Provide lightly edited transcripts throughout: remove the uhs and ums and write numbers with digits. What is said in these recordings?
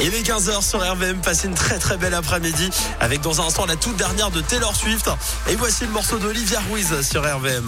Il est 15h sur RVM, passez une très très belle après-midi avec dans un instant la toute dernière de Taylor Swift. Et voici le morceau d'Olivia Ruiz sur RVM.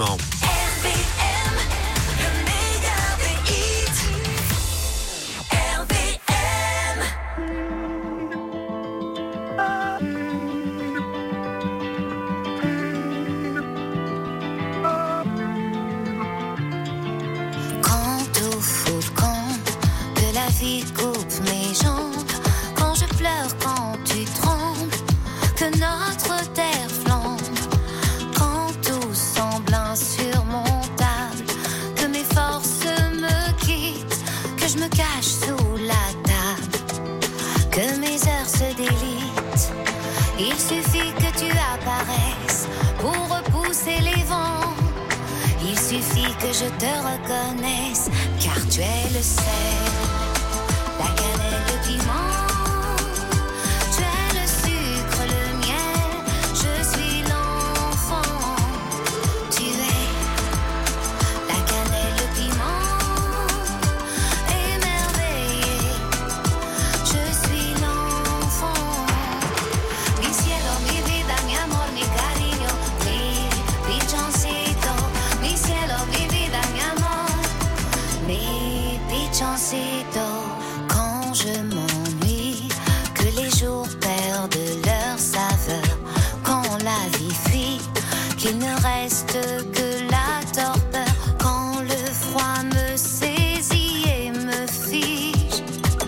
Coupe mes jambes quand je pleure, quand tu trembles, que notre terre flambe, quand tout semble insurmontable, que mes forces me quittent, que je me cache sous la table, que mes heures se délitent. Il suffit que tu apparaisses pour repousser les vents. Il suffit que je te reconnaisse, car tu es le sel, la cannelle, le piment, tu es le sucre, le miel, je suis l'enfant, tu es la cannelle, le piment, émerveillé, je suis l'enfant. Mi cielo, mi vida, mi amor, mi cariño, mi pichoncito, mi cielo, mi vida, mi amor, mi pichoncito. Je m'ennuie, que les jours perdent leur saveur, quand la vie fuit, qu'il ne reste que la torpeur, quand le froid me saisit et me fige,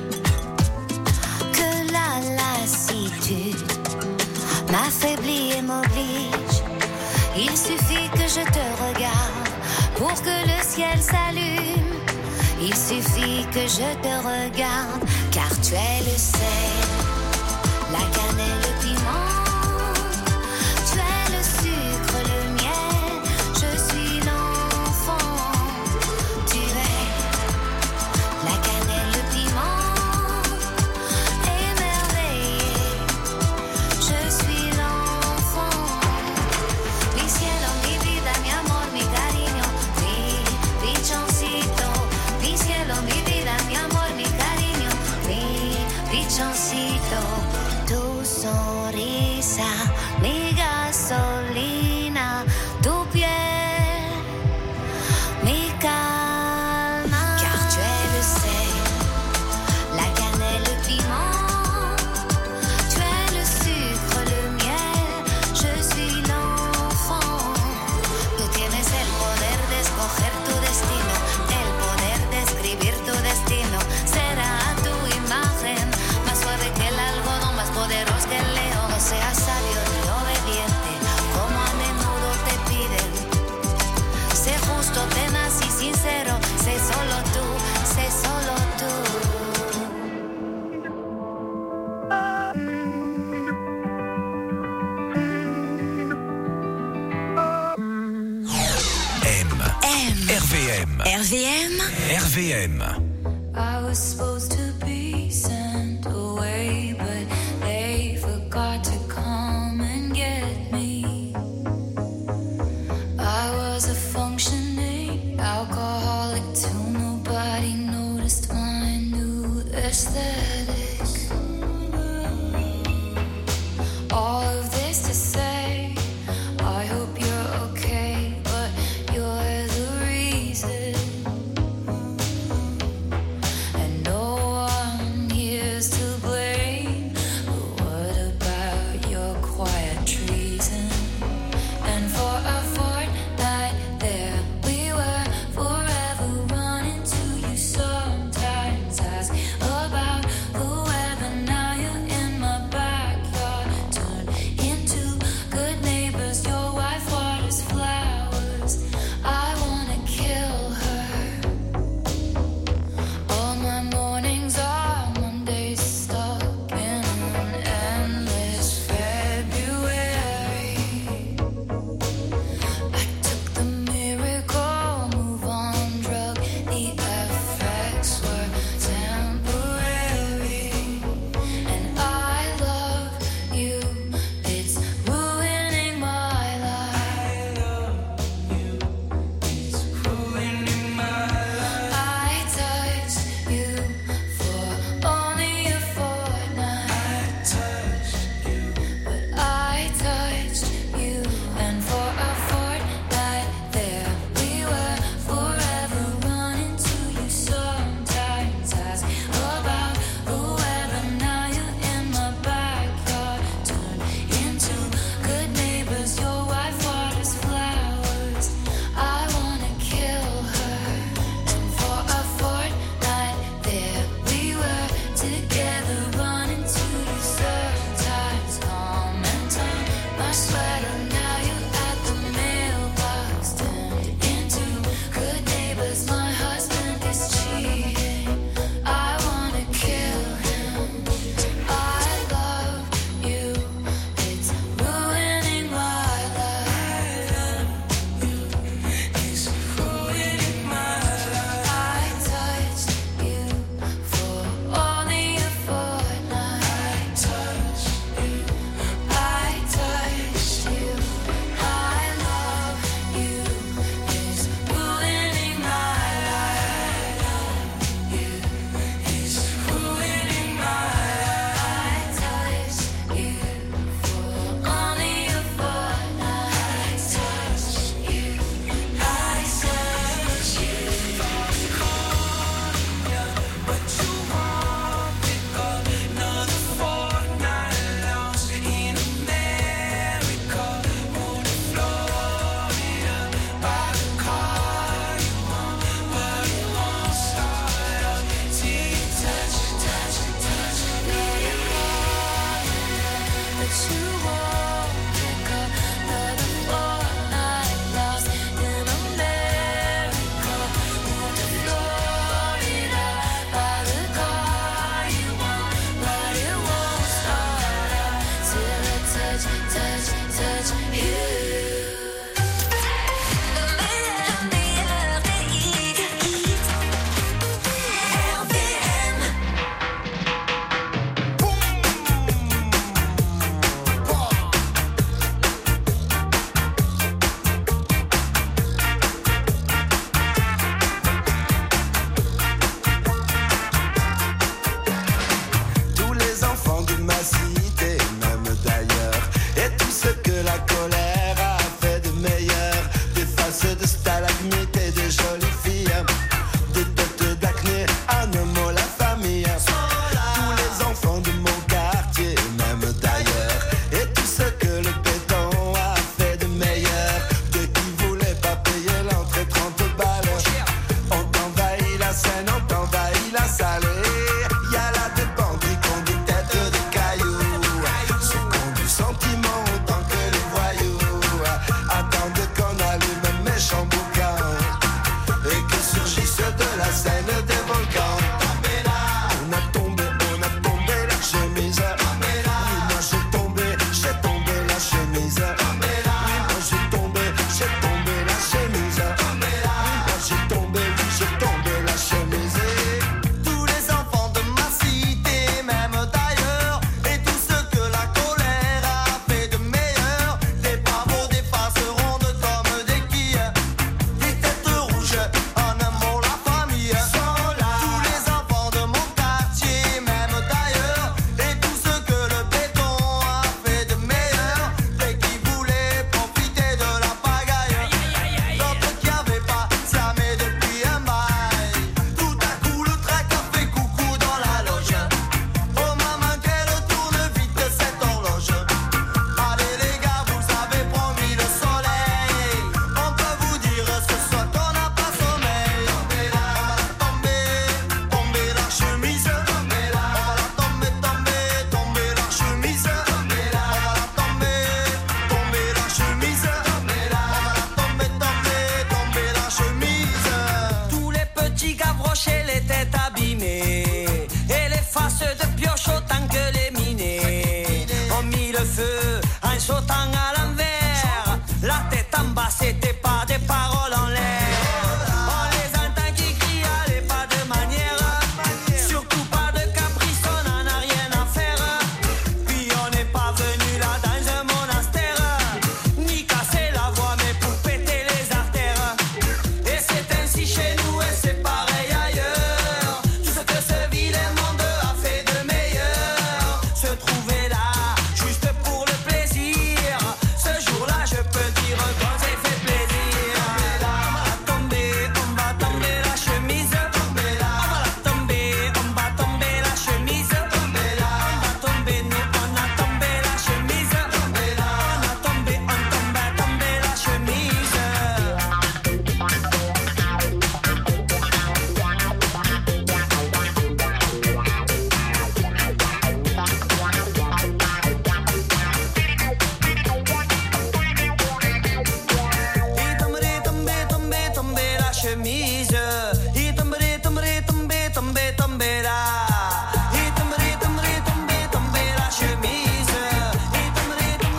que la lassitude m'affaiblit et m'oblige. Il suffit que je te regarde pour que le ciel s'allume. Il suffit que je te regarde, car tu es le sel, la cannelle, le piment, tu es le sucre, le miel, je suis l'enfant, tu es la cannelle, le piment, émerveillé, je suis l'enfant. Mi cielo, mi vida, mi amor, mi cariño, mi pichoncito. Mi cielo, mi vida, mi amor, mi cariño, mi pichoncito, tu sonrisa, mi gasolina, tu piel, mi calma. Car tu es le sel, la cannelle, le piment, tu es le sucre, le miel, je suis l'enfant. Tú tienes el poder de escoger tu destino, el poder de escribir tu destino. Será tu imagen, más suave que el algodón, más poderoso que el león. No seas sabio ni obediente, como a menudo te piden. Sé justo, tenaz y sincero, sé solo tú, sé solo tú. RVM. RVM. RVM. I was supposed to be sent away, but they forgot to come and get me. I was a functioning alcoholic till nobody noticed my new aesthetic. All of this to say, I hope you're okay, but you're the reason. And no one here's to blame, but what about your quiet treason? And for a fortnight there we were, forever running to you. Sometimes ask about des jolies filles, des têtes d'acné, un mot la famille. Tous les enfants de mon quartier, même d'ailleurs, et tout ce que le béton a fait de meilleur. De qui voulait pas payer l'entrée 30 balles. On t'envahit la Seine, on t'envahit la Salée. Y'a là des bandits qui ont des têtes de cailloux, ceux qui ont du sentiment autant que les voyous. Attendent qu'on allume un méchant boucan et que surgissent de la Seine des volcans. On a tombé la chemise. Oui, moi j'ai tombé la chemise. Oui, moi j'ai tombé la chemise. Oui, moi j'ai tombé la chemise. Tous les enfants de ma cité, même d'ailleurs, et tout ce que la colère a fait de meilleur. Des pavots, des faces rondes comme des quilles, des têtes rouges, en un mot la famille. Tous les enfants de mon quartier, même d'ailleurs, et tout ce que le béton a fait de meilleur. Dès qu'ils voulaient profiter de la pagaille, d'autres qui avaient pas jamais depuis un bail. Tout à coup le trac a fait coucou dans la loge. Oh maman qu'elle tourne vite cette horloge. Allez les gars, vous avez promis le soleil. On peut vous dire ce soir qu'on n'a pas sommeil. Tomber la chemise. On va la tomber la chemise. On va la tomber la chemise. On va la tomber la chemise. Tous les petits gavrochés, les têtes abîmées et les faces de pioche autant que les minés ont mis le feu en sautant à l'envers. La tête en bas, c'était pas des paroles en l'air. On les entend qui crient, allez pas de manière, surtout pas de caprice, on en a rien à faire. Puis on n'est pas venu là dans un monastère, ni casser la voix mais pour péter les artères. Et c'est ainsi chez nous et c'est pareil ailleurs. Tout ce que ce vilain monde a fait de meilleur, se trouver là juste pour le plaisir. Ce jour-là je peux dire qu'on s'est fait plaisir. On va tomber la chemise. On va la tomber la chemise. On va tomber, nous on a tombé la chemise. On a tombé la chemise. Tomber la chemise. Il tomber là. Il tomber la chemise. Il tomber là.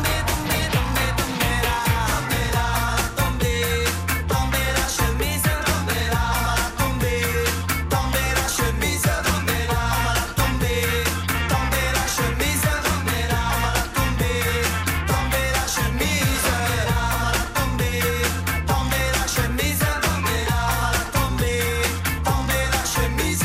Tomber la chemise. On va la tomber la chemise. On va la tomber la chemise. On va la tomber la chemise. On va la tomber la chemise. On va la tomber la chemise.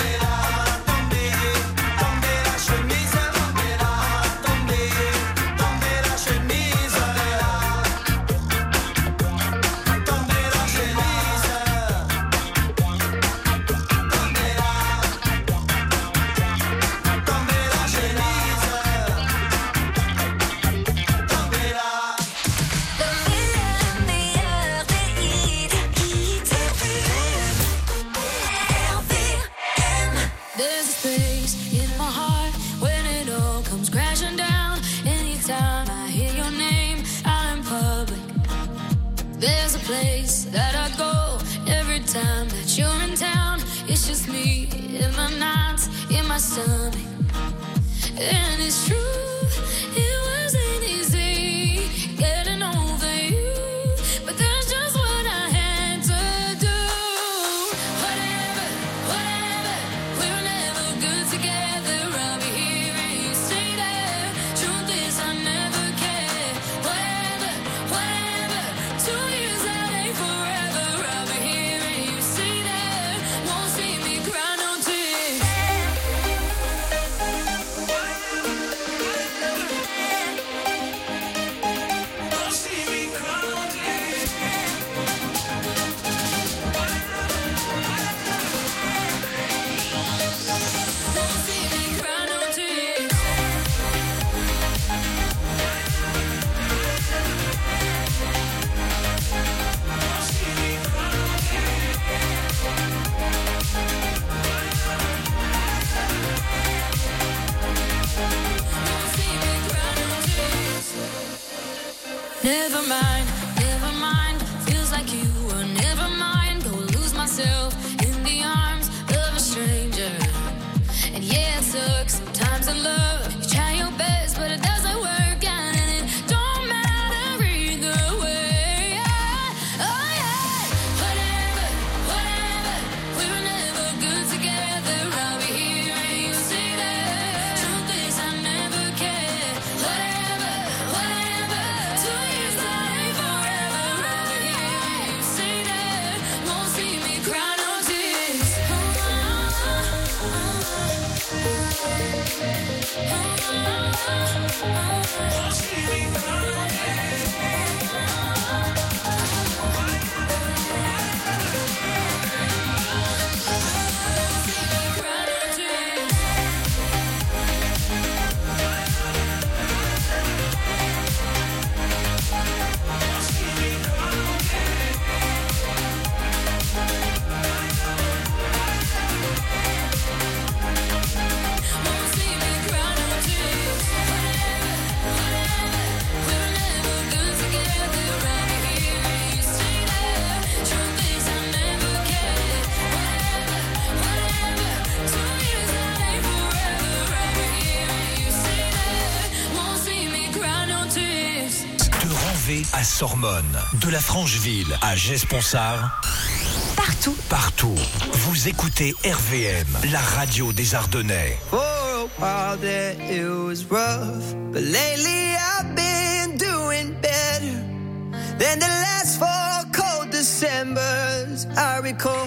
There's a space in my heart when it all comes crashing down. Anytime I hear your name out in public, there's a place that I go every time that you're in town. It's just me in my nights, in my stomach. And it's true, it wasn't easy getting over you, but that's just what I had to do. Whatever, we were never good together. I'll be here and you stay there. Truth is I never cared. Whatever, 2 years that ain't forever. I'll be here and you stay there. Won't see me cry no tears. myself in the arms of a stranger. And yeah, it sucks sometimes to love. You try your best, but it doesn't work out, and it don't matter either way. Oh yeah, whatever, whatever. We were never good together. I'll be here and you say that. Truth is, I never cared. Whatever, whatever. 2 years that ain't forever. I'll be here and you say that. Won't see me cry no tears. À Sormonne, de la Francheville à Gesponsard, partout, vous écoutez RVM, la radio des Ardennais. For a while there it was rough, but lately I've been doing better than the last 4 cold Decembers I recall.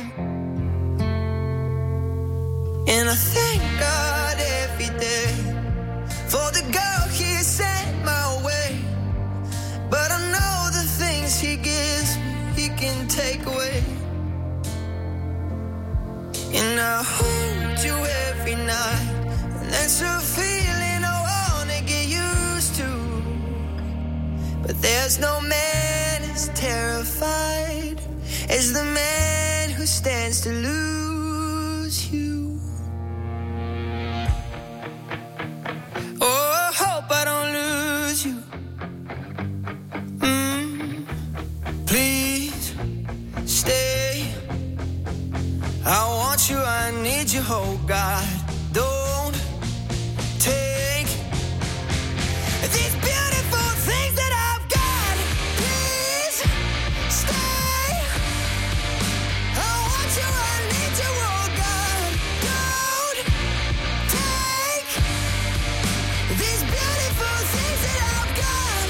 And I thank God every day for the girl He sent my way. But I know the things He gives me, He can take away. And I hold you every night, and that's a feeling I wanna get used to. But there's no man as terrified as the man who stands to lose you. Oh, I hope I don't lose you. Please stay. I want you, I need you, oh God. Don't take these beautiful things that I've got. Please stay. I want you, I need you, oh God. Don't take these beautiful things that I've got.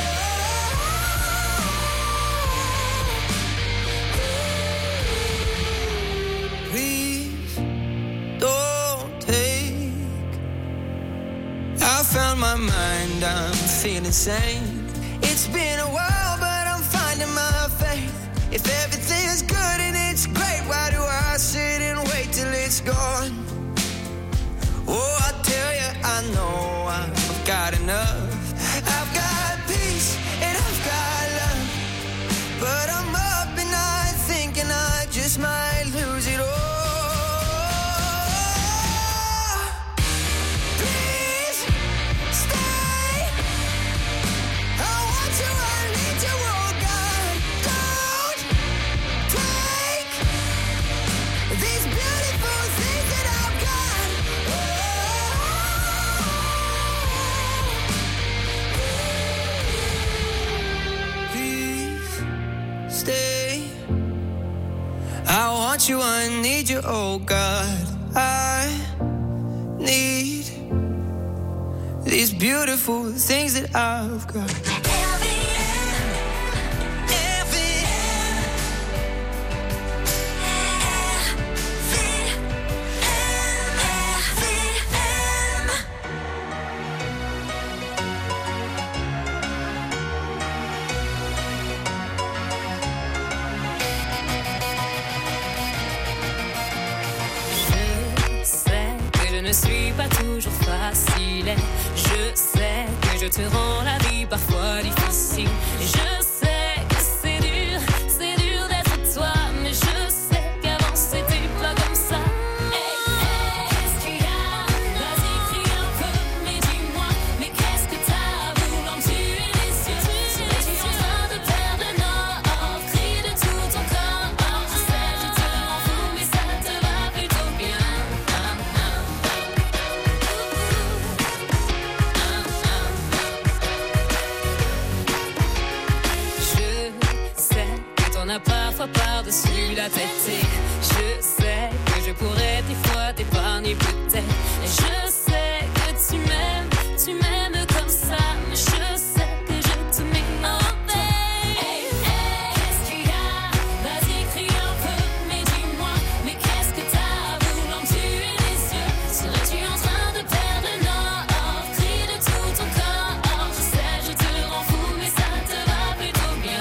Please don't take. I found my mind, I'm feeling sane. It's been a while, but I'm finding my faith. If everything's good and it's great, why do I sit and wait till it's gone? Oh, I tell you, I know I've got enough. I've got peace and I've got love, but I'm up and I thinking I just might lose it all. Please stay. I want you, I need you, oh God. Don't take these beautiful things that I've got. Please stay. I want you, I need you, oh God. I need these beautiful things that I've got. Ne suis pas toujours facile. Je sais que je te rends la vie parfois difficile. Et je sais que c'est dur d'être toi. Mais je sais qu'avant c'était pas comme ça. Qu'est-ce qu'il y a? Vas-y, crie un peu, mais dis-moi. Mais qu'est-ce que t'as voulu en tuer les yeux? Es-tu en train de perdre le nord? Crie de tout ton corps. Je sais, je te la tête. Et je sais que je pourrais des fois t'épargner peut-être. Et je sais que tu m'aimes comme ça. Mais je sais que je te mets en paix. Qu'est-ce qu'il y a? Vas-y, crie un peu, mais dis-moi. Mais qu'est-ce que t'as voulant me tuer les yeux? Serais-tu en train de perdre le nord? Crie de tout ton corps. Je sais, je te rends fou, mais ça te va plutôt bien.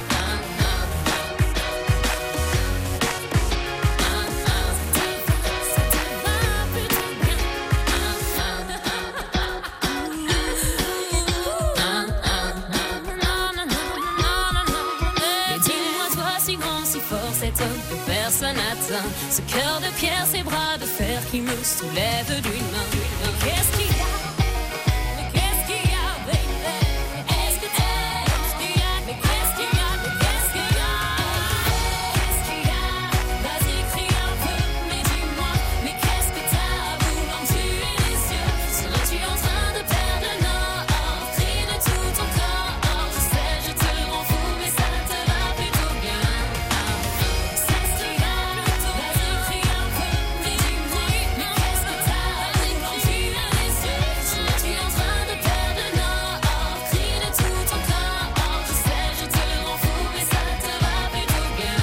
Mais dis-moi, toi, si grand, si fort, cet homme que personne n'atteint, ce cœur de pierre, ces bras de fer qui me soulèvent d'une main. Qu'est-ce qu'il y a? Mais qu'est-ce qu'il y a, baby? Est-ce que qu'est-ce qu'il y a? Mais qu'est-ce qu'il y a? Mais qu'est-ce qu'il y a? Qu'est-ce qu'il y a? Vas-y, crie un peu, mais dis-moi. Mais qu'est-ce que t'as voulant me tuer les yeux? Serais-tu en train de perdre le nord? Crie de tout ton corps. Je sais, je te rends fou, mais ça te va plutôt bien. C'est ce qu'il y a. Vas-y, crie un peu, mais dis-moi. Mais qu'est-ce que t'as voulant me tuer les yeux? Serais-tu en train de perdre le nord? Crie de tout ton corps. Je sais, je te rends fou, mais ça te va plutôt bien.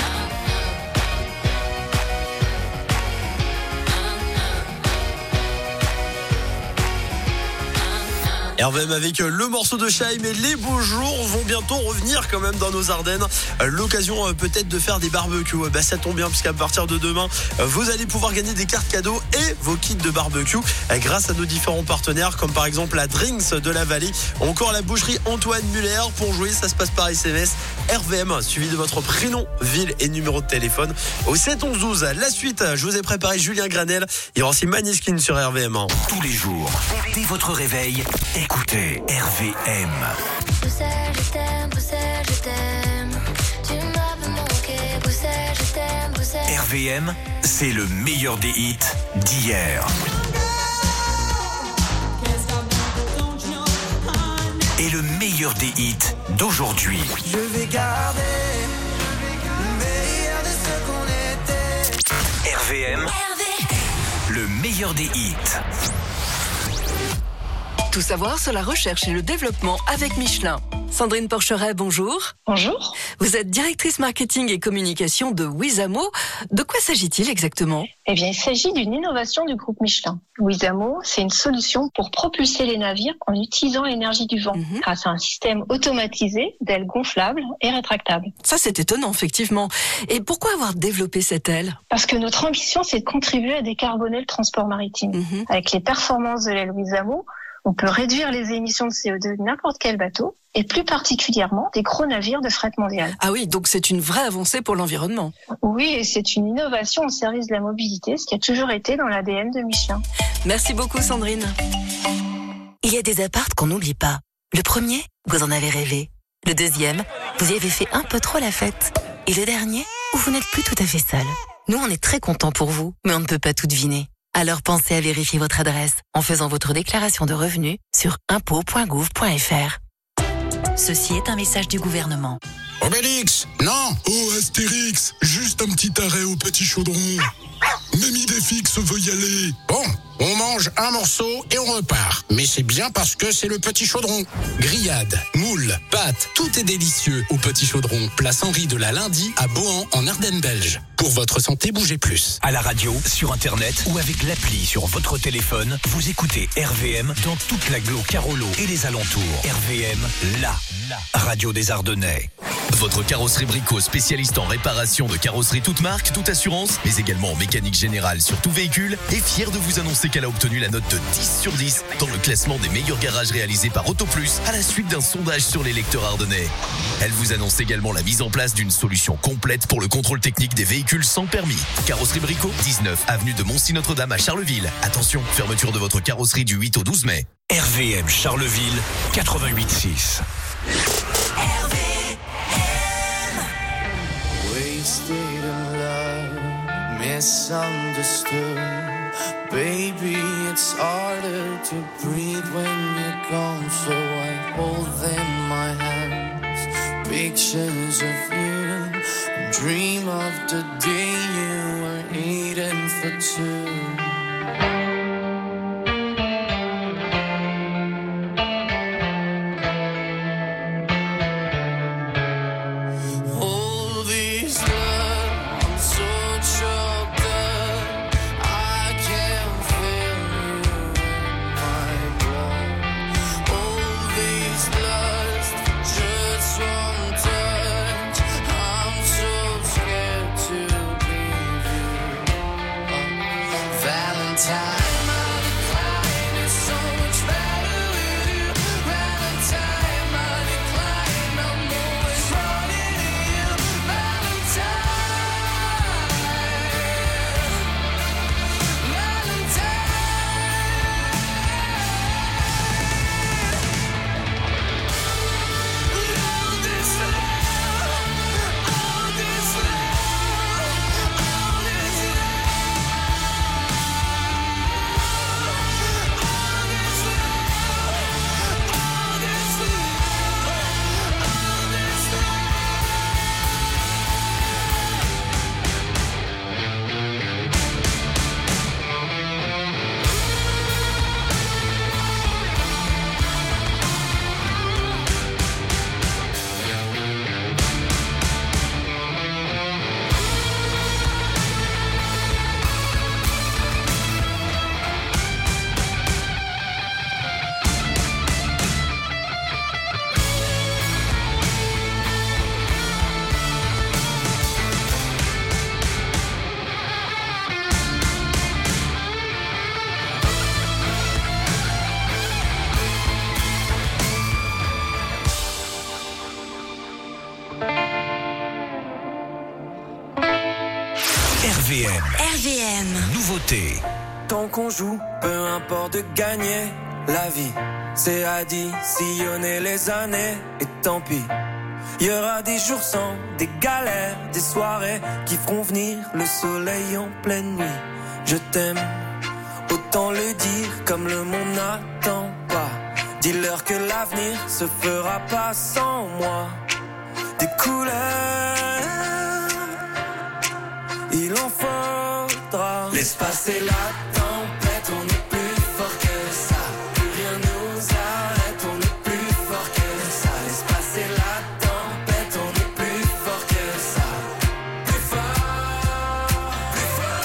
RVM avec le morceau de Shai, mais les beaux jours vont bientôt revenir quand même dans nos Ardennes. L'occasion peut-être de faire des barbecues. Ça tombe bien puisqu'à partir de demain, vous allez pouvoir gagner des cartes cadeaux et vos kits de barbecue grâce à nos différents partenaires comme par exemple la Drinks de la Vallée ou encore la boucherie Antoine Muller. Pour jouer, ça se passe par SMS RVM suivi de votre prénom, ville et numéro de téléphone au 7 11 12. La suite, je vous ai préparé Julien Granel. Il y aura aussi Maneskin sur RVM. Tous les jours, dès votre réveil, écoutez RVM. Bruxelles, je t'aime, Bruxelles, je t'aime. Tu m'as manqué, Bruxelles, je t'aime, Bruxelles. RVM, c'est le meilleur des hits d'hier. Et le meilleur des hits d'aujourd'hui. Je vais garder le meilleur de ce qu'on était. RVM, le meilleur des hits. Tout savoir sur la recherche et le développement avec Michelin. Sandrine Porcheret, bonjour. Bonjour. Vous êtes directrice marketing et communication de Wizamo. De quoi s'agit-il exactement ? Eh bien, il s'agit d'une innovation du groupe Michelin. Wizamo, c'est une solution pour propulser les navires en utilisant l'énergie du vent, grâce à un système automatisé d'ailes gonflables et rétractables. Ça, c'est étonnant, effectivement. Et pourquoi avoir développé cette aile ? Parce que notre ambition, c'est de contribuer à décarboner le transport maritime. Avec les performances de l'aile Wizamo, on peut réduire les émissions de CO2 de n'importe quel bateau, et plus particulièrement des gros navires de fret mondial. Ah oui, donc c'est une vraie avancée pour l'environnement. Oui, et c'est une innovation au service de la mobilité, ce qui a toujours été dans l'ADN de Michelin. Merci beaucoup, Sandrine. Il y a des apparts qu'on n'oublie pas. Le premier, vous en avez rêvé. Le deuxième, vous y avez fait un peu trop la fête. Et le dernier, où vous n'êtes plus tout à fait seul. Nous, on est très contents pour vous, mais on ne peut pas tout deviner. Alors pensez à vérifier votre adresse en faisant votre déclaration de revenus sur impôts.gouv.fr. Ceci est un message du gouvernement. Obélix, non. Oh Astérix, juste un petit arrêt au Petit Chaudron. Même Idéfix veut y aller. Bon, on mange un morceau et on repart. Mais c'est bien parce que c'est le Petit Chaudron. Grillades, moules, pâtes, tout est délicieux au Petit Chaudron. Place Henri de la Lindie à Bohan en Ardennes belge. Pour votre santé, bougez plus. À la radio, sur internet ou avec l'appli sur votre téléphone, vous écoutez RVM dans toute l'agglo Carolo et les alentours. RVM, la radio des Ardennais. Votre carrosserie Brico, spécialiste en réparation de carrosserie toute marque, toute assurance, mais également en mécanique générale sur tout véhicule, est fière de vous annoncer qu'elle a obtenu la note de 10 sur 10 dans le classement des meilleurs garages réalisés par AutoPlus à la suite d'un sondage sur les lecteurs ardennais. Elle vous annonce également la mise en place d'une solution complète pour le contrôle technique des véhicules sans permis. Carrosserie Brico, 19 avenue de Moncy-Notre-Dame à Charleville. Attention, fermeture de votre carrosserie du 8 au 12 mai. RVM Charleville 88.6. Wasted in love, misunderstood. Baby, it's harder to breathe when you're gone, so I hold in my hands pictures of you and Dream of the day you were eating for two. RVM. Nouveauté. Tant qu'on joue, peu importe de gagner. La vie, c'est additionner les années. Et tant pis, il y aura des jours sans, des galères, des soirées qui feront venir le soleil en pleine nuit. Je t'aime, autant le dire comme le monde n'attend pas. Dis-leur que l'avenir se fera pas sans moi. Des couleurs, il en faudra. Laisse passer la tempête, on est plus fort que ça. Plus rien nous arrête, on est plus fort que ça. Laisse passer la tempête, on est plus fort que ça. Plus fort, plus fort.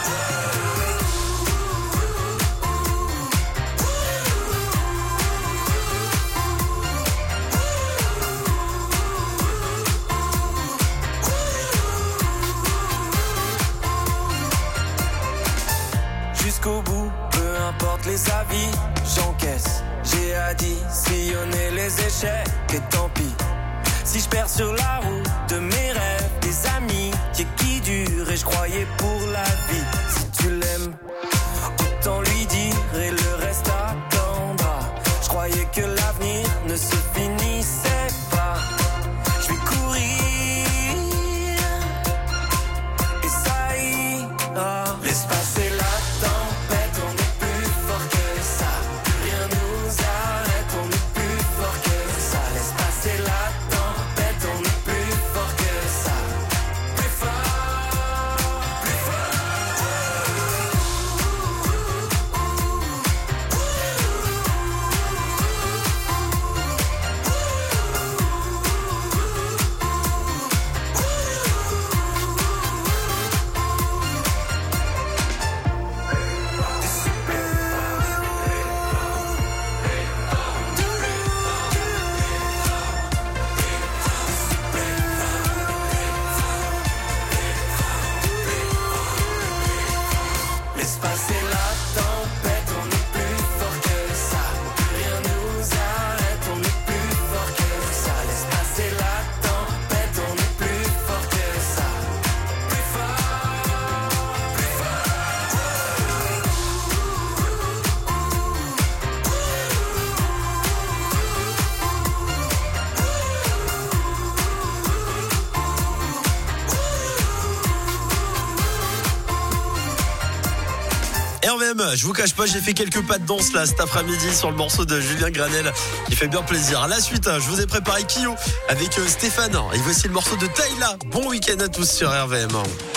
Jusqu'au bout, peu importe les avis, j'encaisse. J'ai additionné les échecs et tant pis. Si je perds sur la route de mes rêves, des amis qui durent et je croyais pour la vie. Si tu l'aimes, autant lui dire et le reste attendra. Je croyais que l'avenir ne se finissait pas. Je vais courir et ça ira. Laisse passer la tempête, on est plus fort que ça. Rien nous arrête, on est plus fort que ça. Laisse passer la tempête, on est plus fort que ça. Plus fort, plus fort. RVM, je vous cache pas, j'ai fait quelques pas de danse là cet après-midi sur le morceau de Julien Granel qui fait bien plaisir. À la suite, je vous ai préparé Kyo avec Stéphane et voici le morceau de Tayla. Bon week-end à tous sur RVM.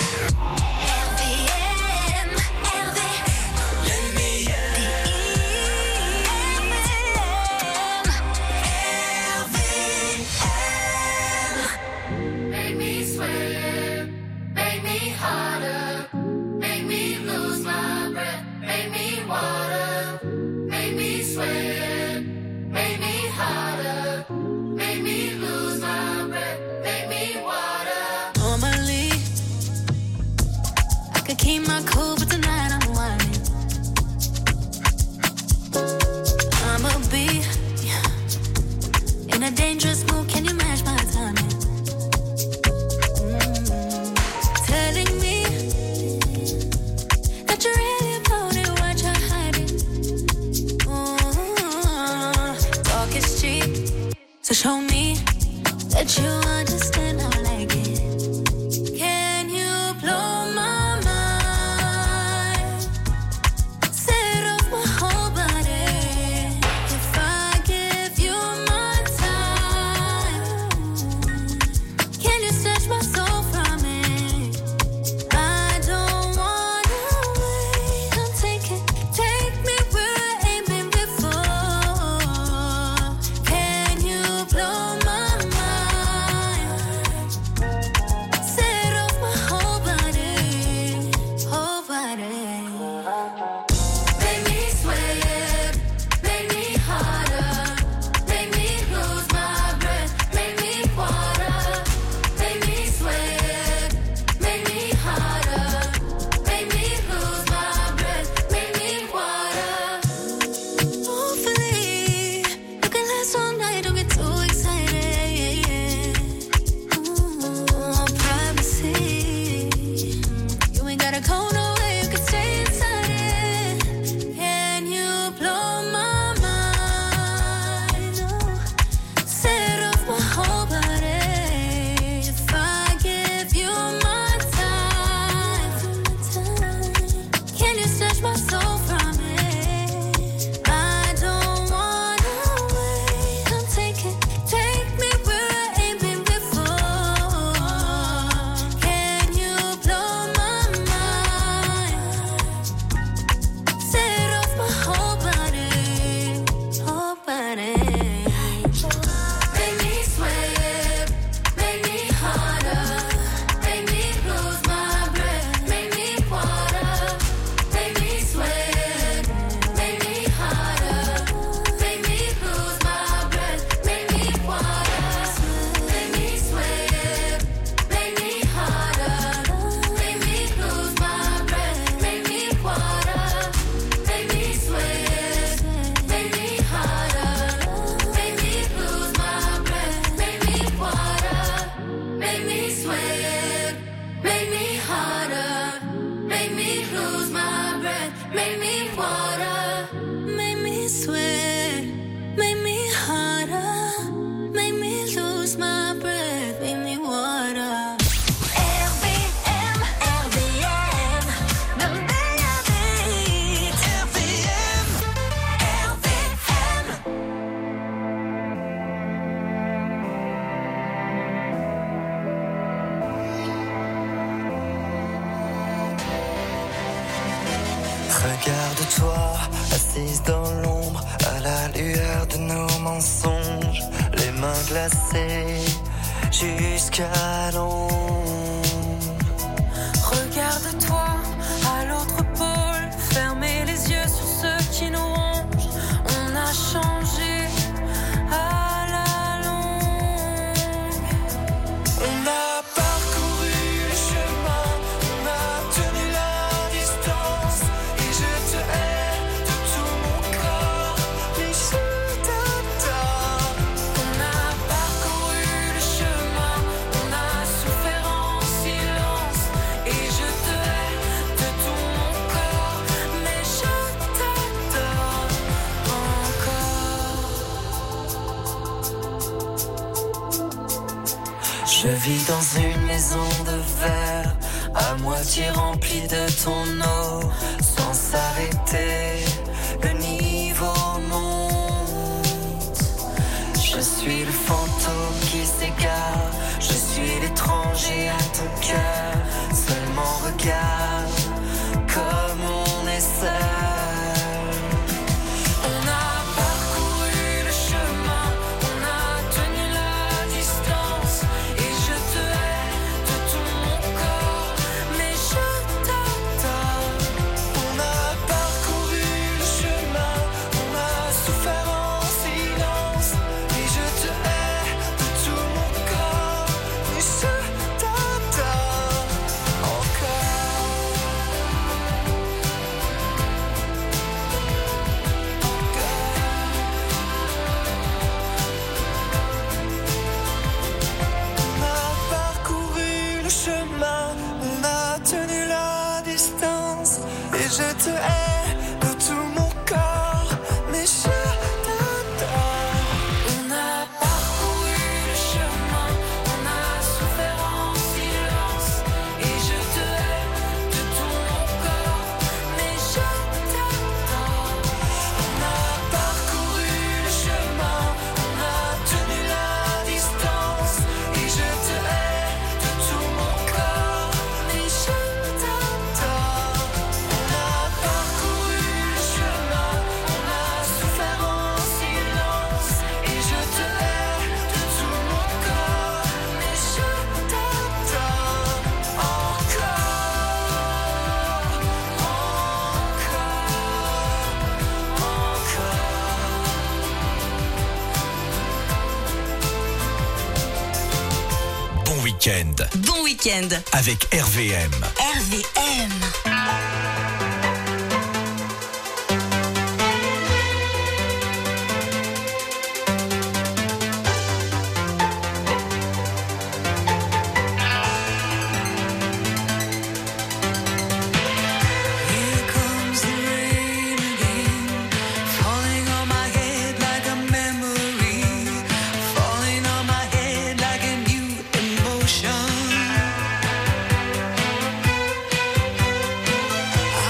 Keep my cool, but tonight I'm whining. I'ma be in a dangerous mood. Can you match my timing? Telling me that you're really about it, what you're hiding. Talk is cheap, so show me that you understand. I like it. Can you blow my Regarde-toi, assise dans l'ombre, à la lueur de nos mensonges, les mains glacées jusqu'à l'ombre. Regarde-toi, à l'autre pôle, fermez les yeux sur ceux qui nous rongent. On a changé à la longue. On a parcouru le chemin, on a tenu la distance, et je te hais de tout mon corps, mais je t'adore. On a parcouru le chemin, on a souffert en silence, et je te hais de tout mon corps, mais je t'adore encore. Je vis dans une maison de verre, à moitié rempli de ton eau, sans s'arrêter, le niveau monte. Je suis le fantôme qui s'égare, je suis l'étranger à ton cœur. Seulement regarde comme on est seul. On a parcouru le chemin, on a tenu la distance, et je te hais de tout mon corps, mais je t'adore. On a parcouru le chemin, on a souffert en silence, et je te hais de tout mon corps, mais je t'adore encore. On a parcouru le chemin, on a tenu la distance, et je te hais de tout mon corps, mais je t'adore. On a parcouru le chemin, on a souffert en silence, et je te hais de tout mon corps, mais je t'adore. On a parcouru le chemin, on a tenu la distance, et je te hais de tout mon corps, mais je t'adore. On a parcouru le chemin, on a souffert en silence, et je te hais de tout mon corps, mais je t'adore Bon week-end Bon week-end. avec RVM. RVM. Here comes the rain again, falling on my head like a memory, falling on my head like a new emotion.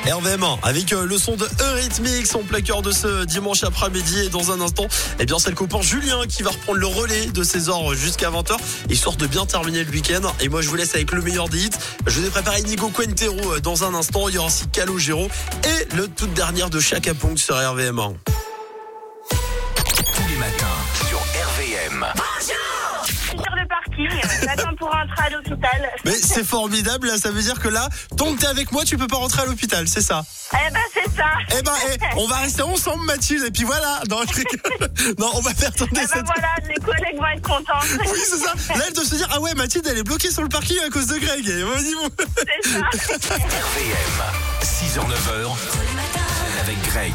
RVM1 avec le son de Eurythmics, son plaqueur de ce dimanche après-midi. Et dans un instant, eh bien, c'est le copain Julien qui va reprendre le relais de César jusqu'à 20h, histoire de bien terminer le week-end. Et moi, je vous laisse avec le meilleur des hits. Je vous ai préparé Nico Quintero dans un instant. Il y aura aussi Calogero et le toute dernière de Chaka Ponk sur RVM1. Tous les matins sur RVM. Sur le parking, j'attends pour rentrer à l'hôpital. Mais c'est formidable, là, ça veut dire que là, tant que t'es avec moi, tu peux pas rentrer à l'hôpital, c'est ça? Eh ben, c'est ça. Eh ben, on va rester ensemble, Mathilde, et puis voilà. Non, je rigole. Non, on va faire tourner Eh ben voilà, les collègues vont être contents. Oui, c'est ça. Là, elle doit se dire, ah ouais, Mathilde, elle est bloquée sur le parking à cause de Greg. Et vas-y, bon. C'est ça. RVM, 6h-9h, avec Greg.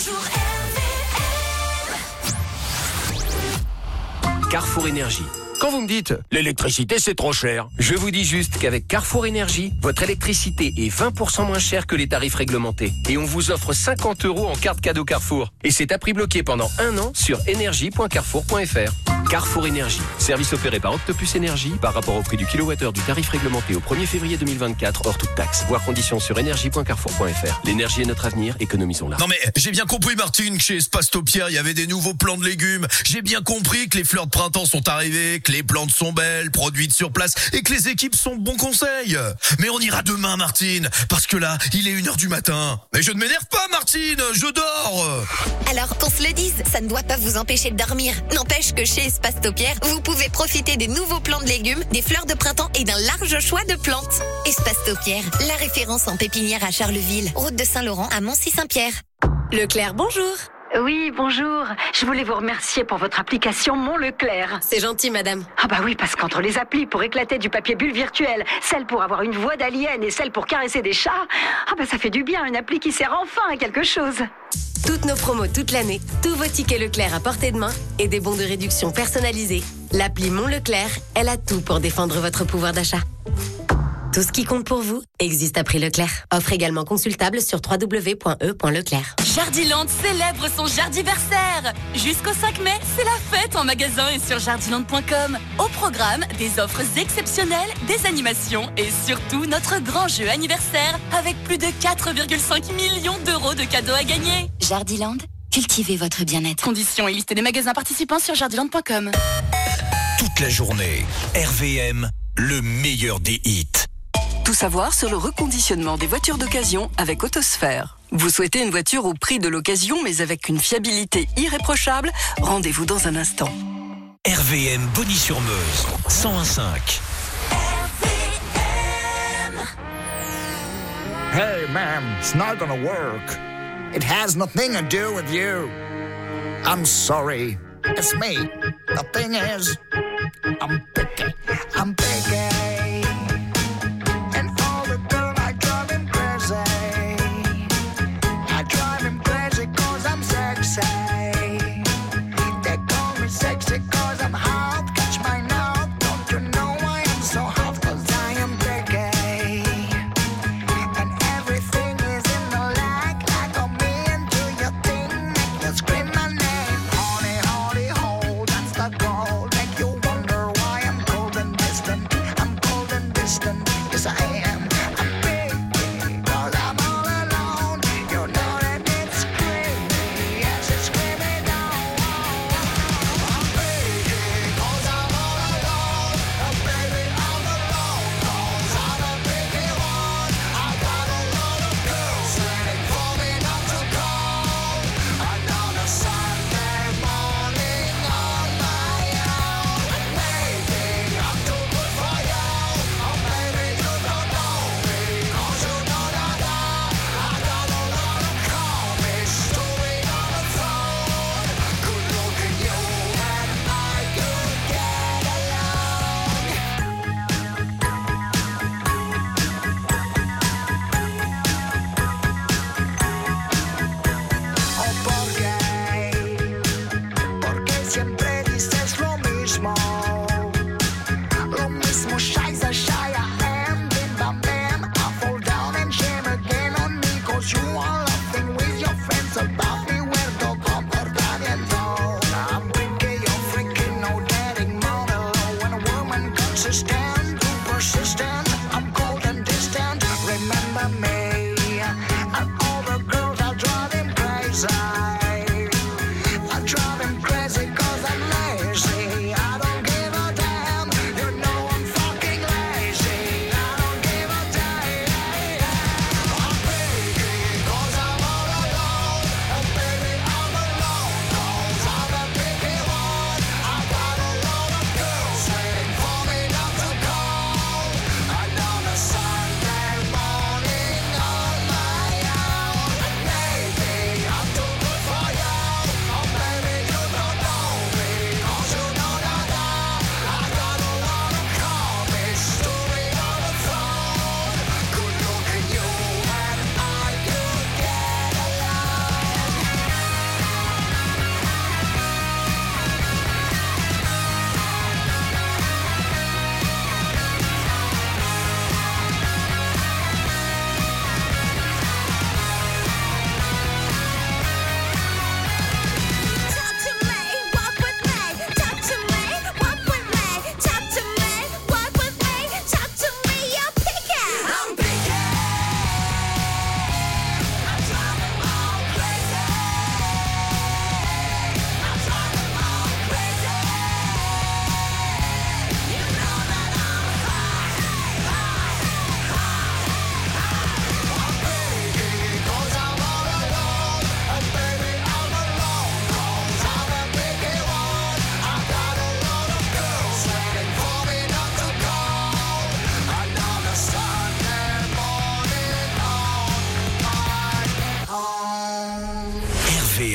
Carrefour Énergie. Quand vous me dites l'électricité c'est trop cher, je vous dis juste qu'avec Carrefour Énergie, votre électricité est 20% moins chère que les tarifs réglementés. Et on vous offre 50 € en carte cadeau Carrefour. Et c'est à prix bloqué pendant 1 an sur énergie.carrefour.fr. Carrefour Énergie. Service opéré par Octopus Énergie par rapport au prix du kilowattheure du tarif réglementé au 1er février 2024 hors toute taxe. Voir conditions sur énergie.carrefour.fr. L'énergie est notre avenir, économisons-la. Non mais j'ai bien compris Martine que chez Spastopia il y avait des nouveaux plants de légumes. J'ai bien compris que les fleurs de printemps sont arrivées, que les plantes sont belles, produites sur place et que les équipes sont de bons conseils. Mais on ira demain Martine, parce que là il est 1h du matin. Mais je ne m'énerve pas Martine, je dors. Alors qu'on se le dise, ça ne doit pas vous empêcher de dormir. N'empêche que chez Espace-Topiaire, vous pouvez profiter des nouveaux plants de légumes, des fleurs de printemps et d'un large choix de plantes. Espace-Topiaire, la référence en pépinière à Charleville, route de Saint-Laurent à Moncy-Saint-Pierre. Leclerc, bonjour. Oui, bonjour. Je voulais vous remercier pour votre application Mon Leclerc. C'est gentil, madame. Ah bah oui, parce qu'entre les applis pour éclater du papier bulle virtuel, celle pour avoir une voix d'alien et celle pour caresser des chats, ah bah ça fait du bien, une appli qui sert enfin à quelque chose. Toutes nos promos toute l'année, tous vos tickets Leclerc à portée de main et des bons de réduction personnalisés. L'appli Mon Leclerc, elle a tout pour défendre votre pouvoir d'achat. Tout ce qui compte pour vous existe à prix Leclerc. Offre également consultable sur www.e.leclerc. Jardiland célèbre son Jardiversaire. Jusqu'au 5 mai, c'est la fête en magasin et sur jardiland.com. Au programme, des offres exceptionnelles, des animations et surtout notre grand jeu anniversaire avec plus de 4,5 millions d'euros de cadeaux à gagner. Jardiland, cultivez votre bien-être. Conditions et liste des magasins participants sur jardiland.com. Toute la journée, RVM, le meilleur des hits. Tout savoir sur le reconditionnement des voitures d'occasion avec Autosphère. Vous souhaitez une voiture au prix de l'occasion mais avec une fiabilité irréprochable? Rendez-vous dans un instant. RVM Bonny-sur-Meuse, 101.5. Hey, ma'am, it's not gonna work. It has nothing to do with you. I'm sorry. It's me. The thing is, I'm picky. I'm picky.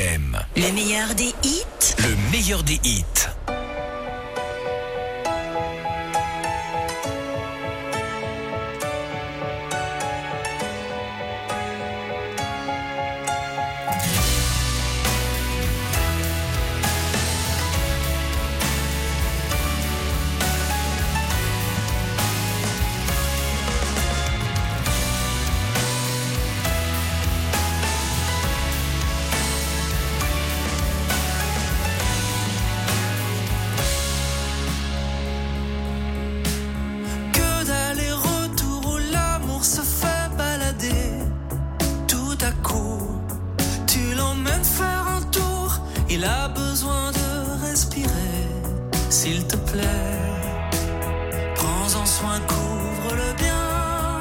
RVM. Le meilleur des hits. Le meilleur des hits. Il a besoin de respirer, s'il te plaît. Prends-en soin, couvre-le bien.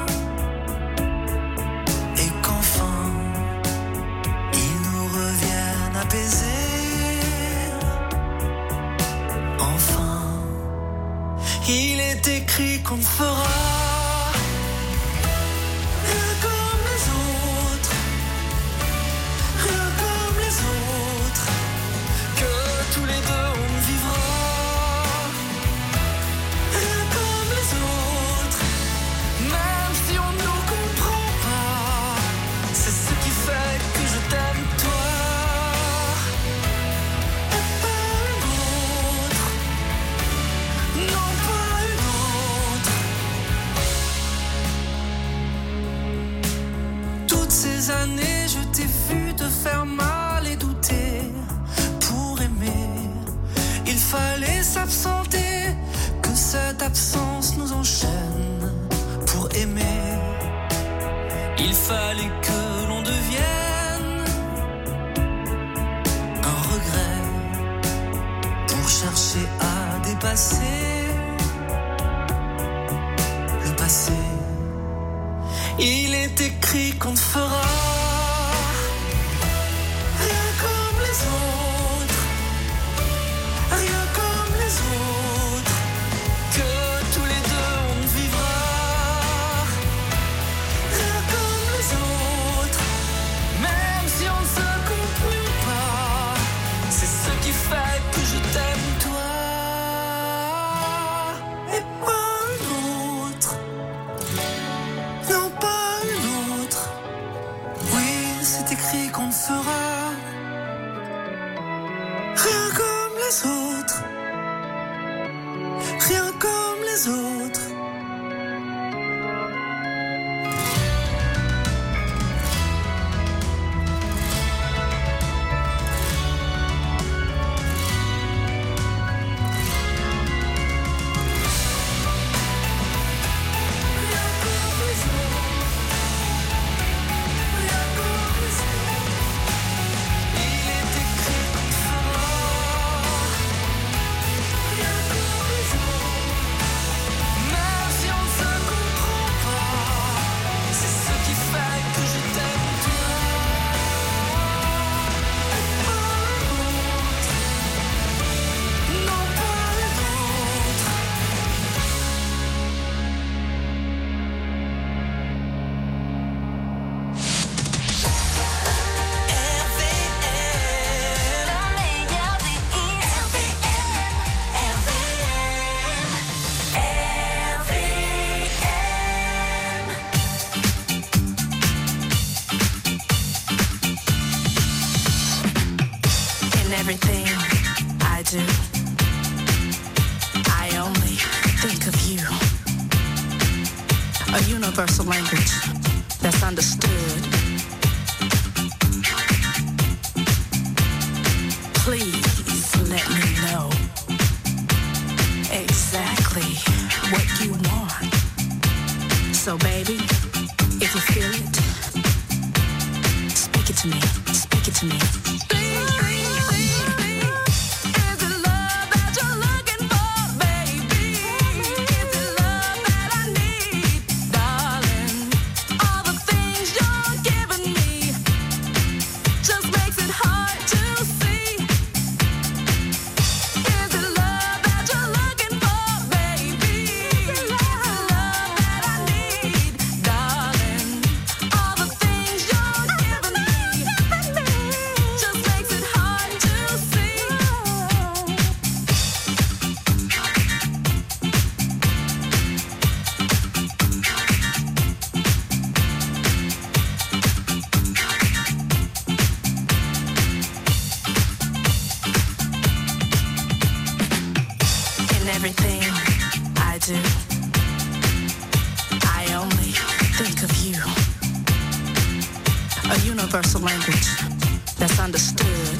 Et qu'enfin, il nous revienne apaisé. Enfin, il est écrit qu'on fera rien comme les autres. Rien comme les autres. Que tous les deux on vivra rien comme les autres. Même si on ne nous comprend pas, c'est ce qui fait que je t'aime toi. Et pas une autre. Non, pas une autre. Toutes ces années je t'ai vu te faire mal et douter. Pour aimer, il fallait s'absenter, que cette absence nous enchaîne. Pour aimer, il fallait que l'on devienne un regret pour chercher à dépasser le passé. Il est écrit qu'on ne fera rien comme les autres. Rien comme les autres. Que tous les deux on vivra rien comme les autres. Même si on ne se comprend pas, c'est ce qui fait que je t'aime toi. Et pas une autre. Non, pas une autre. Oui, c'est écrit qu'on fera rien comme les autres. Rien comme les autres. In everything I do, I only think of you. A universal language that's understood. Please let me know exactly what you want. So baby, if you feel it, speak it to me, speak it to me. universal language that's understood.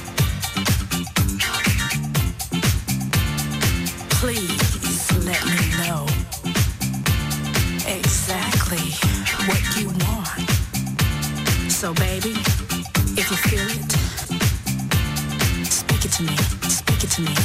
Please let me know exactly what you want. So baby, if you feel it, speak it to me, speak it to me.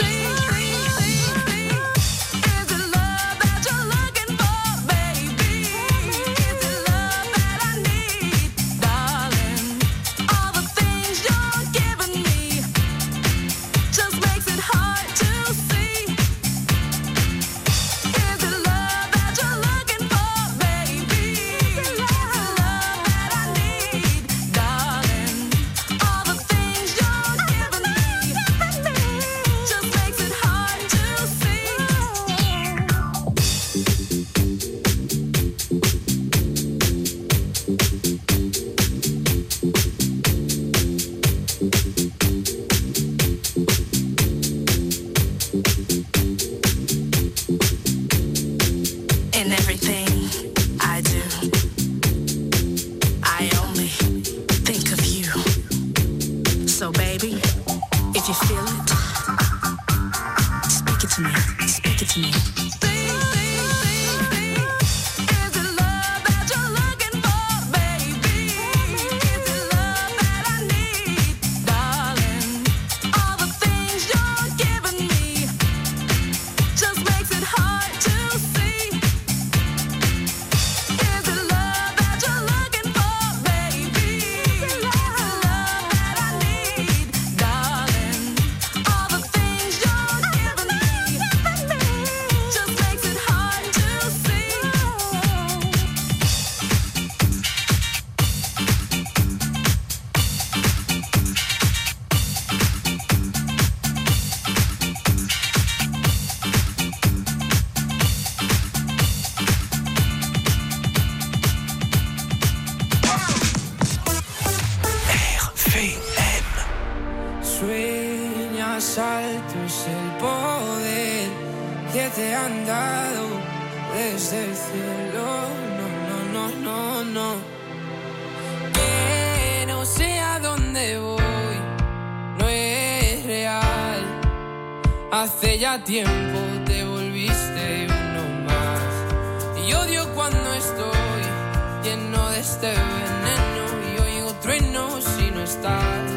Tiempo te volviste uno más y odio cuando estoy lleno de este veneno y oigo truenos si no estás.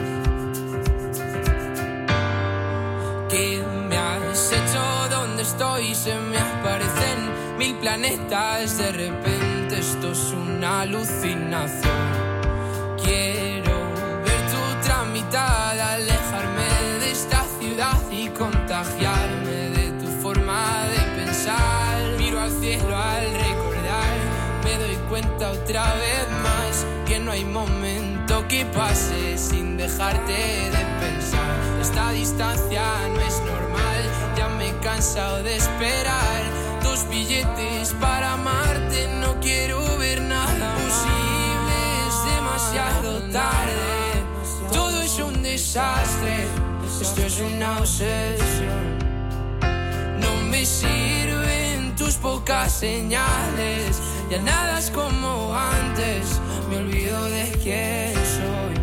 ¿Qué me has hecho? ¿Dónde estoy? Se me aparecen 1000 planetas, de repente esto es una alucinación. Quiero ver tu tramitada, alejarme de esta ciudad y contagiarme de tu forma de pensar. Miro al cielo al recordar, me doy cuenta otra vez más que no hay momento que pase sin dejarte de pensar. Esta distancia no es normal, ya me he cansado de esperar. 2 billetes para amarte, no quiero ver nada posible, es demasiado tarde. Todo es un desastre, esto es una obsesión. No me sirven tus pocas señales, ya nada es como antes, me olvido de quién soy.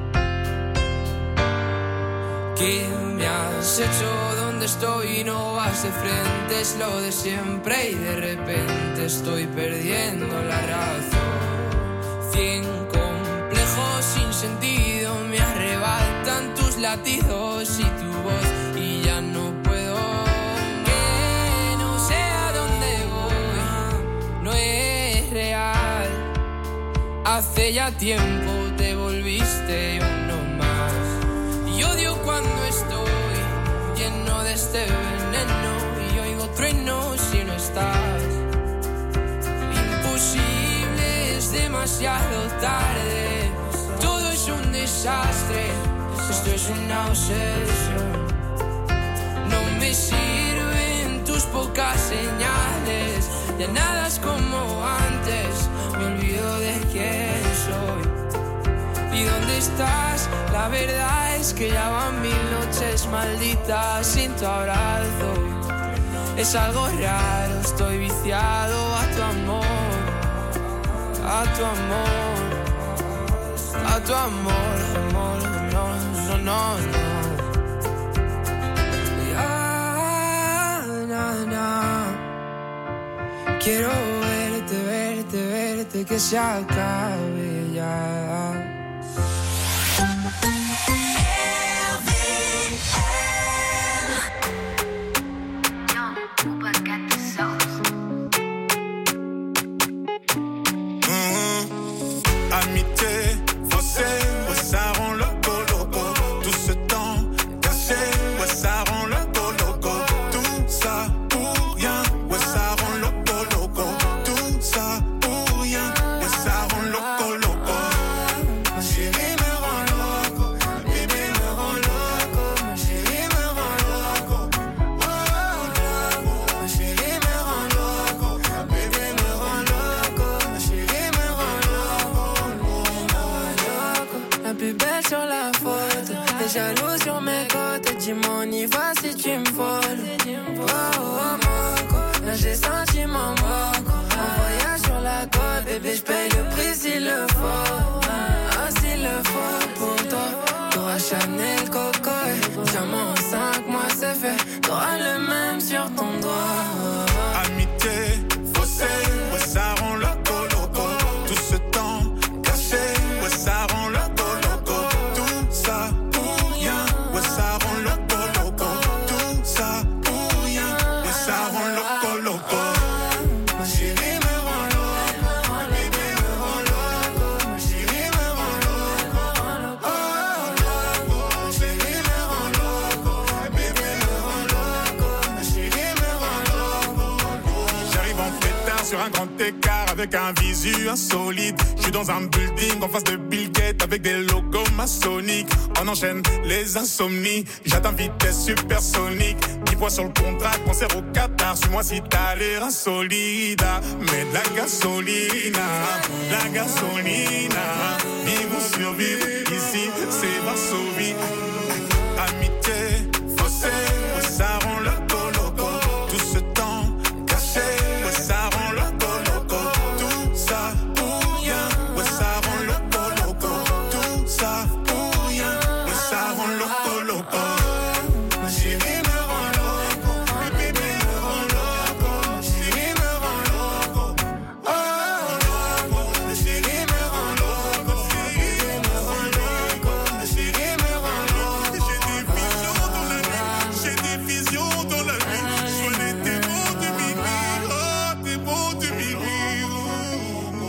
¿Qué me has hecho? ¿Dónde estoy? No vas de frente, es lo de siempre y de repente estoy perdiendo la razón. 100 complejos sin sentido me arrebatan tus latidos y tu voz y ya no puedo. Que no sé a dónde voy, no es real. Hace ya tiempo te volviste uno más y odio cuando estoy lleno de este veneno y oigo truenos si no estás. Imposible, es demasiado tarde, todo es un desastre, esto es una obsesión. No me sirven tus pocas señales, ya nada es como antes, me olvido de quién soy. ¿Y dónde estás? La verdad es que ya van 1000 noches malditas sin tu abrazo. Es algo raro, estoy viciado a tu amor, a tu amor. Stato amore, amore, no, no, no, no. Na, na. Quiero verte, verte, verte, que se acabe ya. Amitié, faussé, ouais, ça rend loco, loco. Tout ce temps caché, ouais, ça rend loco, loco. Tout ça pour rien, ouais, ça rend loco, loco. Tout ça pour rien, ouais, ça rend loco, loco. Ma chérie me rend loco, bébé me rend loco. Ma chérie me rend loco, oh, loco. Ma chérie me rend loco, bébé me rend loco. Ma chérie me rend loco. La plus belle sur la photo, les jaloux sur mes côtes. Dis-moi on y va si tu me voles. Oh, oh, moco, là j'ai senti mon moco. Un voyage sur la côte, bébé j'paye le prix s'il le faut. Ah s'il le faut pour toi. T'auras Chanel, Coco et diamant en 5 mois c'est fait. T'auras le même sur ton doigt. Amitié, faussé, ouais, ça rend loco, loco. Tout ce temps caché, ouais, ça rend loco, loco. Tout ça pour rien, ouais, ça rend loco, loco. Tout ça pour rien, ouais, ça rend loco, loco. Ma chérie me rend loco, bébé me rend loco. Ma chérie me rend loco, oh, loco. Ma chérie me rend loco, bébé me rend loco. Ma chérie me rend loco. J'arrive en pétard sur un grand écart avec un visu insolite. Je suis dans un building en face de Bill Gates avec des logos maçonniques. On enchaîne les insomnies. J'atteins vitesse supersonique. 10 points sur le contrat, concert au Qatar. Suis-moi si t'as l'air insolide. Mais de la gasolina, vivo survivre.